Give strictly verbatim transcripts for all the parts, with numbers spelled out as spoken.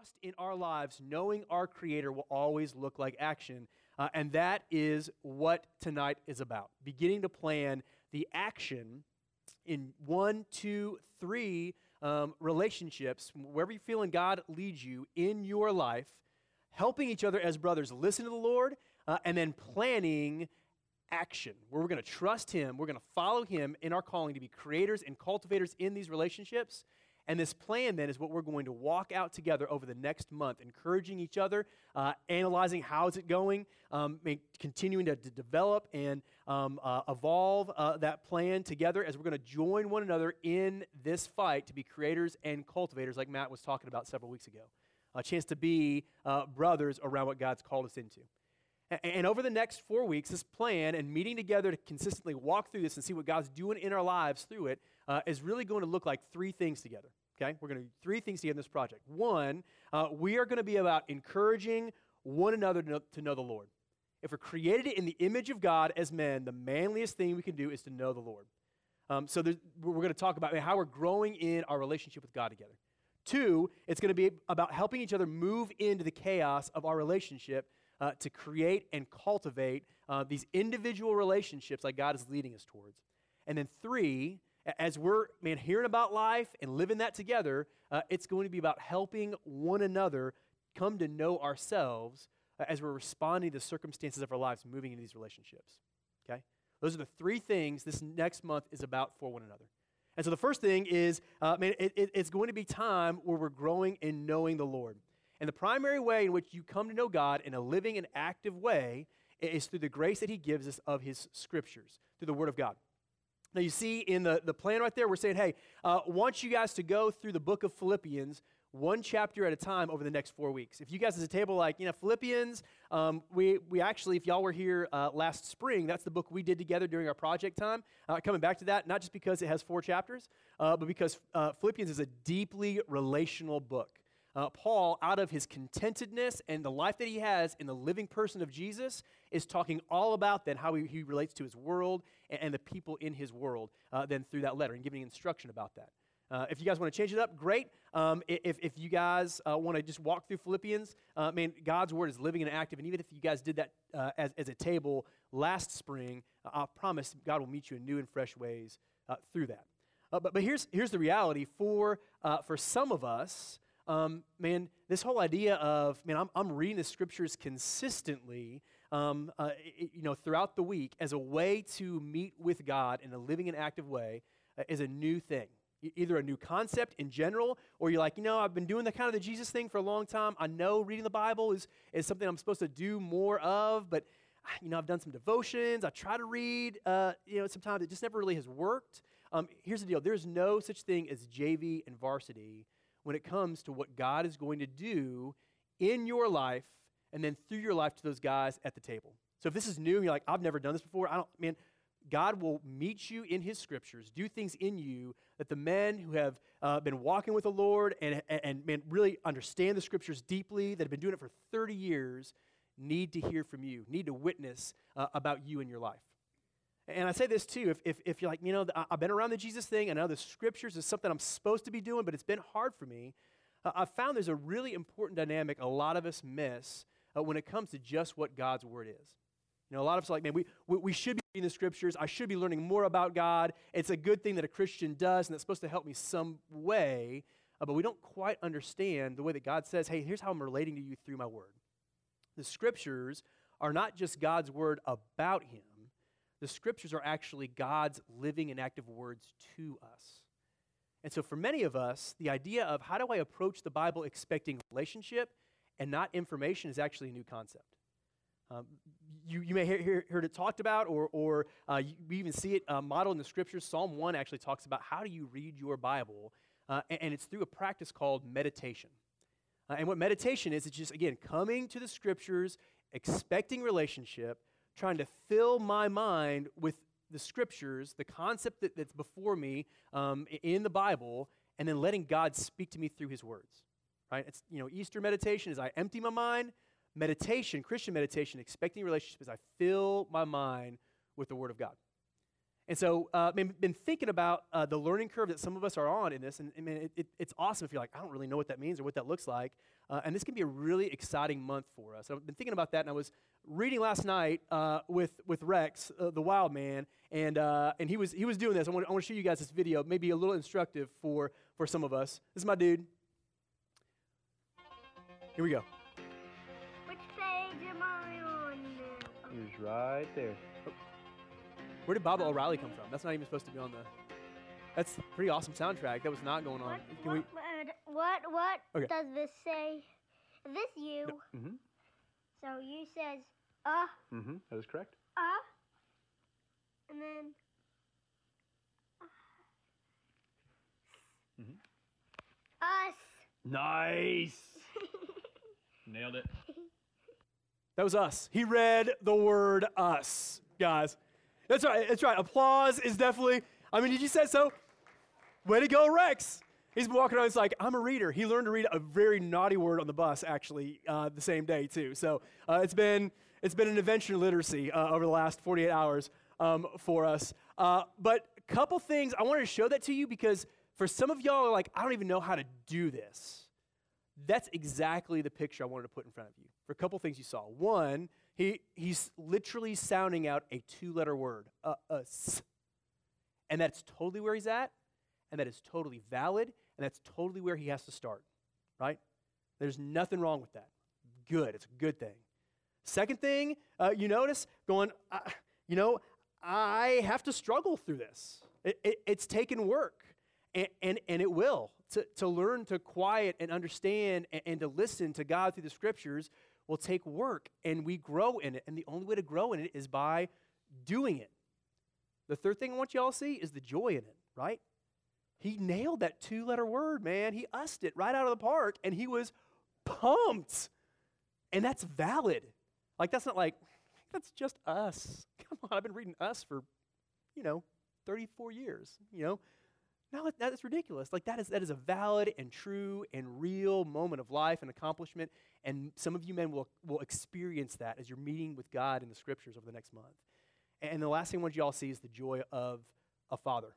trust in our lives, knowing our Creator, will always look like action. Uh, and that is what tonight is about. Beginning to plan the action in one, two, three um, relationships, wherever you feel and God leads you in your life, helping each other as brothers listen to the Lord, uh, and then planning action, where we're going to trust Him, we're going to follow Him in our calling to be creators and cultivators in these relationships. And this plan then is what we're going to walk out together over the next month, encouraging each other, uh, analyzing how is it going, um, continuing to, to develop and um, uh, evolve uh, that plan together as we're going to join one another in this fight to be creators and cultivators like Matt was talking about several weeks ago. A chance to be uh, brothers around what God's called us into. And, and over the next four weeks, this plan and meeting together to consistently walk through this and see what God's doing in our lives through it uh, is really going to look like three things together. Okay, we're going to do three things together in this project. One, uh, we are going to be about encouraging one another to know, to know the Lord. If we're created in the image of God as men, the manliest thing we can do is to know the Lord. Um, so we're going to talk about how we're growing in our relationship with God together. Two, it's going to be about helping each other move into the chaos of our relationship uh, to create and cultivate uh, these individual relationships like God is leading us towards. And then three, as we're, man, hearing about life and living that together, uh, it's going to be about helping one another come to know ourselves uh, as we're responding to the circumstances of our lives, moving into these relationships, okay? Those are the three things this next month is about for one another. And so the first thing is, uh, man, it, it, it's going to be time where we're growing in knowing the Lord. And the primary way in which you come to know God in a living and active way is through the grace that He gives us of His Scriptures, through the Word of God. Now, you see in the, the plan right there, we're saying, hey, uh, want you guys to go through the book of Philippians one chapter at a time over the next four weeks. If you guys at the table like, you know, Philippians, um, we, we actually, if y'all were here uh, last spring, that's the book we did together during our project time. Uh, coming back to that, not just because it has four chapters, uh, but because uh, Philippians is a deeply relational book. Uh, Paul, out of his contentedness and the life that he has in the living person of Jesus, is talking all about then how he, he relates to his world and, and the people in his world uh, then through that letter and giving instruction about that. Uh, if you guys want to change it up, great. Um, if, if you guys uh, want to just walk through Philippians, uh, man, God's word is living and active. And even if you guys did that uh, as, as a table last spring, uh, I promise God will meet you in new and fresh ways uh, through that. Uh, but but here's, here's the reality for, uh, for some of us. Um, man, this whole idea of, man, I'm, I'm reading the scriptures consistently, um, uh, it, you know, throughout the week as a way to meet with God in a living and active way uh, is a new thing. E- either a new concept in general, or you're like, you know, I've been doing the kind of the Jesus thing for a long time. I know reading the Bible is, is something I'm supposed to do more of, but, you know, I've done some devotions. I try to read, uh, you know, sometimes it just never really has worked. Um, here's the deal. There's no such thing as J V and varsity when it comes to what God is going to do in your life and then through your life to those guys at the table. So if this is new and you're like, I've never done this before, I don't, man, God will meet you in His scriptures, do things in you that the men who have uh, been walking with the Lord and, and, and, man, really understand the scriptures deeply, that have been doing it for thirty years, need to hear from you, need to witness uh, about you in your life. And I say this too, if, if, if you're like, you know, I've been around the Jesus thing, I know the scriptures is something I'm supposed to be doing, but it's been hard for me, uh, I've found there's a really important dynamic a lot of us miss uh, when it comes to just what God's word is. You know, a lot of us are like, man, we, we, we should be reading the scriptures, I should be learning more about God, it's a good thing that a Christian does, and it's supposed to help me some way, uh, but we don't quite understand the way that God says, hey, here's how I'm relating to you through my word. The scriptures are not just God's word about Him. The scriptures are actually God's living and active words to us. And so for many of us, the idea of how do I approach the Bible expecting relationship and not information is actually a new concept. Um, you, you may hear, hear heard it talked about, or, or uh, you, we even see it uh, modeled in the scriptures. Psalm one actually talks about how do you read your Bible, uh, and, and it's through a practice called meditation. Uh, and what meditation is, it's just, again, coming to the scriptures, expecting relationship, trying to fill my mind with the scriptures, the concept that, that's before me um, in the Bible, and then letting God speak to me through His words, right? It's, you know, Easter meditation is I empty my mind. Meditation, Christian meditation, expecting relationship is I fill my mind with the Word of God. And so I've uh, been, been thinking about uh, the learning curve that some of us are on in this, and I mean, it, it, it's awesome if you're like, I don't really know what that means or what that looks like. Uh, and this can be a really exciting month for us. I've been thinking about that, and I was reading last night uh, with with Rex, uh, the wild man, and uh, and he was he was doing this. I want I want to show you guys this video, maybe a little instructive for for some of us. This is my dude. Here we go. Which page am I on now? He's right there. Where did Baba O'Reilly come from? That's not even supposed to be on the. That's a pretty awesome soundtrack. That was not going on. What, Can we? what, what, what Okay. does this say? Is this you? No. Mm-hmm. So you says, uh, Mm-hmm. That is correct. uh, and then, uh, Mm-hmm. us. Nice. Nailed it. That was us. He read the word us, guys. That's right. That's right. Applause is definitely. I mean, did you say so? Way to go, Rex. He's been walking around. He's like, I'm a reader. He learned to read a very naughty word on the bus, actually, uh, the same day too. So uh, it's been it's been an adventure in literacy uh, over the last forty-eight hours um, for us. Uh, but a couple things I wanted to show that to you because for some of y'all are like, I don't even know how to do this. That's exactly the picture I wanted to put in front of you. For a couple things you saw. One, he he's literally sounding out a two-letter word, uh, uh, s. And that's totally where he's at, and that is totally valid, and that's totally where he has to start, right? There's nothing wrong with that. Good, it's a good thing. Second thing, uh, you notice, going, uh, you know, I have to struggle through this. It, it, it's taken work, and, and, and it will. To, to learn to quiet and understand and, and to listen to God through the Scriptures will take work, and we grow in it, and the only way to grow in it is by doing it. The third thing I want you all to see is the joy in it, right? He nailed that two-letter word, man. He ussed it right out of the park, and he was pumped. And that's valid. Like, that's not like, that's just us. Come on, I've been reading us for, you know, thirty-four years, you know? No, that is ridiculous. Like, that is that is a valid and true and real moment of life and accomplishment, and some of you men will, will experience that as you're meeting with God in the Scriptures over the next month. And the last thing I want you all to see is the joy of a father.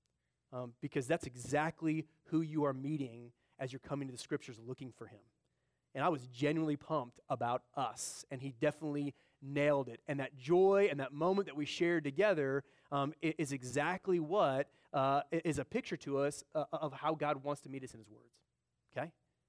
Um, because that's exactly who you are meeting as you're coming to the Scriptures looking for him. And I was genuinely pumped about us, and he definitely nailed it. And that joy and that moment that we shared together um, is exactly what uh, is a picture to us uh, of how God wants to meet us in his words, okay?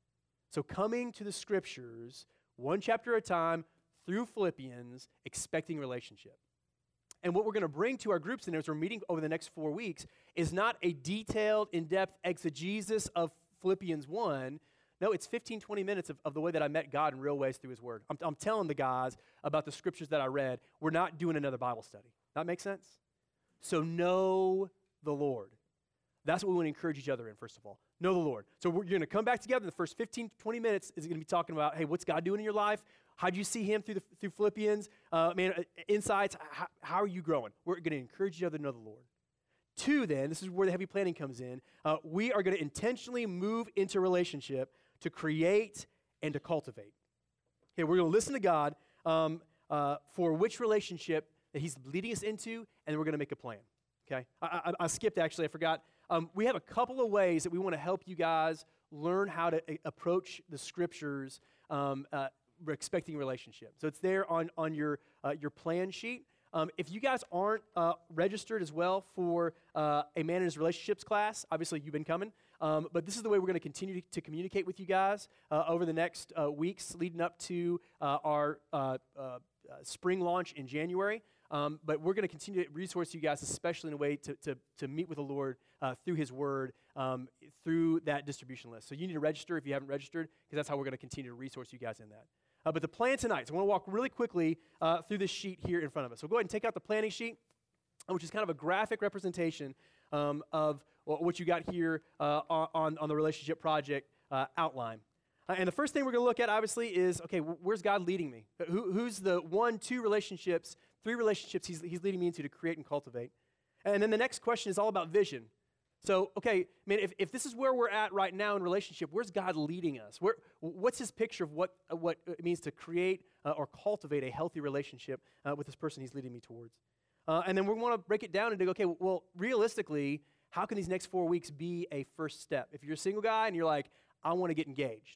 So coming to the Scriptures, one chapter at a time, through Philippians, expecting relationship. And what we're going to bring to our groups and as we're meeting over the next four weeks is not a detailed, in-depth exegesis of Philippians one. No, it's fifteen, twenty minutes of, of the way that I met God in real ways through his word. I'm, I'm telling the guys about the Scriptures that I read. We're not doing another Bible study. That make sense? So know the Lord. That's what we want to encourage each other in, first of all. Know the Lord. So we're, you're going to come back together. The first fifteen, twenty minutes is going to be talking about, hey, what's God doing in your life? How do you see him through the, through Philippians? Uh, man, uh, insights. How, how are you growing? We're going to encourage each other to know the Lord. Two, then, this is where the heavy planning comes in. Uh, we are going to intentionally move into relationship to create and to cultivate. Okay, we're going to listen to God um, uh, for which relationship that he's leading us into, and then we're going to make a plan. Okay, I, I, I skipped, actually. I forgot. Um, we have a couple of ways that we want to help you guys learn how to a- approach the Scriptures um, uh, expecting relationship. So it's there on, on your, uh, your plan sheet. Um, if you guys aren't uh, registered as well for uh, a Man in His Relationships class, obviously you've been coming, um, but this is the way we're going to continue to communicate with you guys uh, over the next uh, weeks leading up to uh, our uh, uh, uh, spring launch in January. Um, but we're going to continue to resource you guys, especially in a way to, to, to meet with the Lord uh, through his word, um, through that distribution list. So you need to register if you haven't registered, because that's how we're going to continue to resource you guys in that. Uh, but the plan tonight, so I want to walk really quickly uh, through this sheet here in front of us. So go ahead and take out the planning sheet, which is kind of a graphic representation um, of what you got here uh, on, on the relationship project uh, outline. Uh, and the first thing we're going to look at, obviously, is, okay, where's God leading me? Who, who's the one, two relationships, three relationships he's, he's leading me into to create and cultivate? And then the next question is all about vision. So, okay, I mean, if, if this is where we're at right now in relationship, where's God leading us? Where, what's his picture of what, uh, what it means to create uh, or cultivate a healthy relationship uh, with this person he's leading me towards? Uh, and then we want to break it down and go, okay, well, realistically, how can these next four weeks be a first step? If you're a single guy and you're like, I want to get engaged,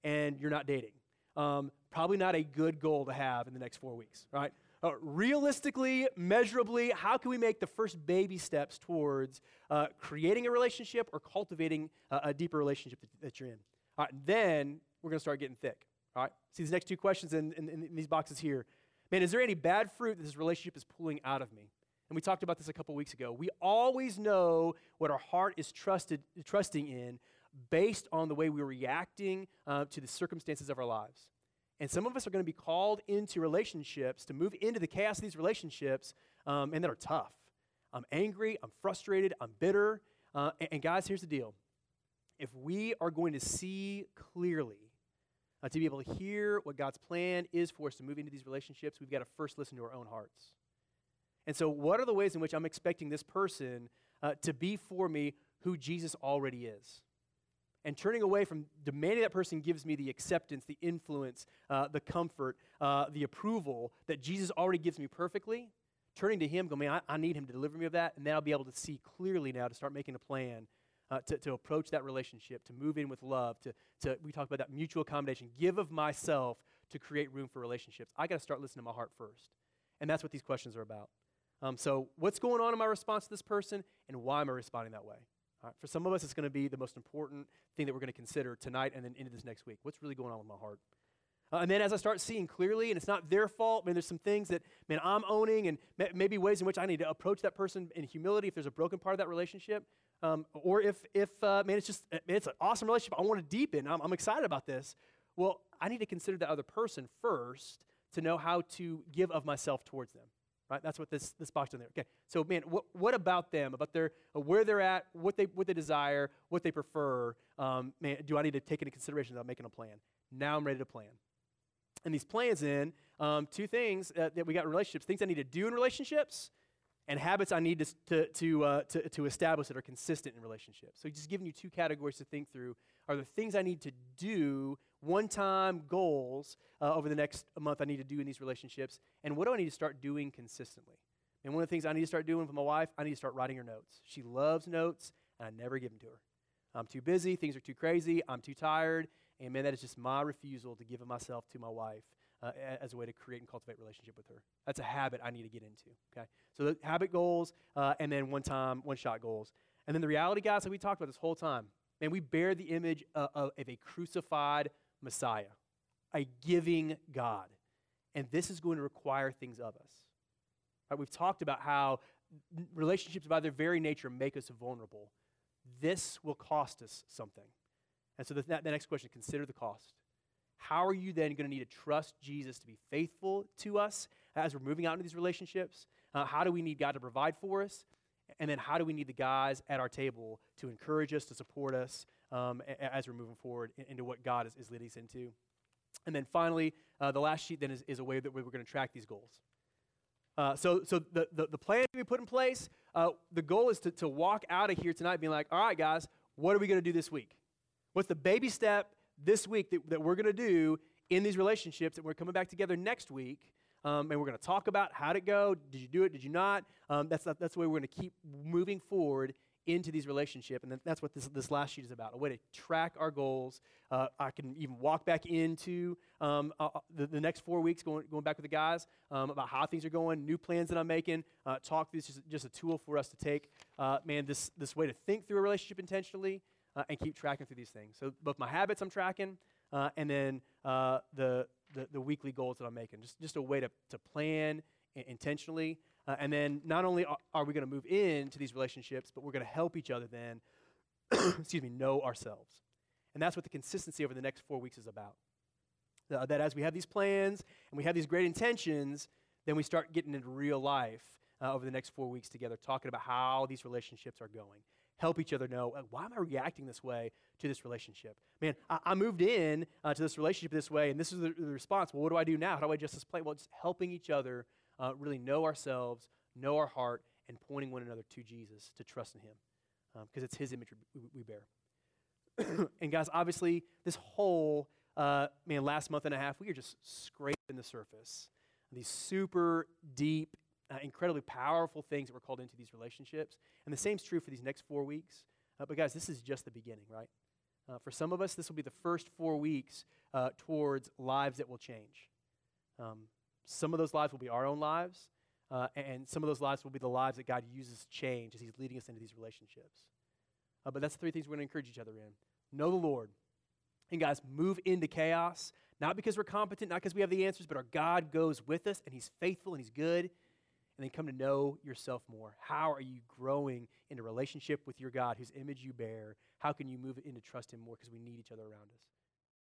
and you're not dating. Um, probably not a good goal to have in the next four weeks, right? Uh, realistically, measurably, how can we make the first baby steps towards uh, creating a relationship or cultivating uh, a deeper relationship that, that you're in? All right, then we're going to start getting thick. All right, see these next two questions in, in, in these boxes here. Man, is there any bad fruit that this relationship is pulling out of me? And we talked about this a couple weeks ago. We always know what our heart is trusted, trusting in based on the way we're reacting uh, to the circumstances of our lives. And some of us are going to be called into relationships, to move into the chaos of these relationships, um, and that are tough. I'm angry, I'm frustrated, I'm bitter. Uh, and, and guys, here's the deal. If we are going to see clearly, uh, to be able to hear what God's plan is for us to move into these relationships, we've got to first listen to our own hearts. And so what are the ways in which I'm expecting this person uh, to be for me who Jesus already is? And turning away from demanding that person gives me the acceptance, the influence, uh, the comfort, uh, the approval that Jesus already gives me perfectly, turning to him, going, man, I, I need him to deliver me of that, and then I'll be able to see clearly now to start making a plan uh, to, to approach that relationship, to move in with love, to, to we talked about that mutual accommodation, give of myself to create room for relationships. I got to start listening to my heart first. And that's what these questions are about. Um, so what's going on in my response to this person, and why am I responding that way? All right, for some of us, it's going to be the most important thing that we're going to consider tonight and then into this next week. What's really going on with my heart? Uh, and then as I start seeing clearly, and it's not their fault, man, there's some things that, man, I'm owning, and ma- maybe ways in which I need to approach that person in humility if there's a broken part of that relationship. Um, or if, if uh, man, it's just, man, it's an awesome relationship. I want to deepen. I'm, I'm excited about this. Well, I need to consider that other person first to know how to give of myself towards them. Right? That's what this, this box is there. Okay, so man, what, what about them, about their uh, where they're at, what they what they desire, what they prefer? Um, man, do I need to take into consideration without making a plan? Now I'm ready to plan. And these plans in um, two things uh, that we got in relationships: things I need to do in relationships, and habits I need to to to, uh, to to establish that are consistent in relationships. So just giving you two categories to think through: are the things I need to do, one-time goals uh, over the next month I need to do in these relationships, and what do I need to start doing consistently? And one of the things I need to start doing with my wife, I need to start writing her notes. She loves notes, and I never give them to her. I'm too busy, things are too crazy, I'm too tired, and man, that is just my refusal to give of myself to my wife uh, as a way to create and cultivate relationship with her. That's a habit I need to get into, okay? So the habit goals, uh, and then one-time, one-shot goals. And then the reality, guys, that we talked about this whole time, man, we bear the image uh, of, of a crucified Messiah, a giving God. And this is going to require things of us. Right? We've talked about how relationships by their very nature make us vulnerable. This will cost us something. And so the, the next question, consider the cost. How are you then going to need to trust Jesus to be faithful to us as we're moving out into these relationships? Uh, how do we need God to provide for us? And then how do we need the guys at our table to encourage us, to support us um, a- as we're moving forward in, into what God is, is leading us into? And then finally, uh, the last sheet then is, is a way that we're going to track these goals. Uh, so so the, the, the plan we put in place, uh, the goal is to, to walk out of here tonight being like, all right, guys, what are we going to do this week? What's the baby step this week that, that we're going to do in these relationships that we're coming back together next week? Um, and we're going to talk about how'd it go, did you do it, did you not? Um, that's, not, that's the way we're going to keep moving forward into these relationships, and then that's what this, this last sheet is about, a way to track our goals. Uh, I can even walk back into um, uh, the, the next four weeks, going, going back with the guys, um, about how things are going, new plans that I'm making, uh, talk through. This is just a tool for us to take, uh, man, this, this way to think through a relationship intentionally uh, and keep tracking through these things. So both my habits I'm tracking, uh, and then uh, the, the the weekly goals that I'm making, just, just a way to, to plan intentionally. Uh, and then not only are, are we going to move into these relationships, but we're going to help each other then, excuse me, know ourselves. And that's what the consistency over the next four weeks is about. Uh, that as we have these plans and we have these great intentions, then we start getting into real life uh, over the next four weeks together, talking about how these relationships are going. Help each other know, uh, why am I reacting this way to this relationship? Man, I, I moved in uh, to this relationship this way, and this is the, the response. Well, what do I do now? How do I adjust this plan? Well, just helping each other uh, really know ourselves, know our heart, and pointing one another to Jesus, to trust in him, because um, it's his image we, we bear. And guys, obviously, this whole, uh, man, last month and a half, we are just scraping the surface. These super deep, Uh, incredibly powerful things that we're called into these relationships. And the same is true for these next four weeks. Uh, but guys, this is just the beginning, right? Uh, for some of us, this will be the first four weeks uh, towards lives that will change. Um, some of those lives will be our own lives, uh, and some of those lives will be the lives that God uses to change as he's leading us into these relationships. Uh, but that's the three things we're going to encourage each other in. Know the Lord. And guys, move into chaos, not because we're competent, not because we have the answers, but our God goes with us, and he's faithful, and he's good. And then come to know yourself more. How are you growing in a relationship with your God whose image you bear? How can you move into trust him more? Because we need each other around us.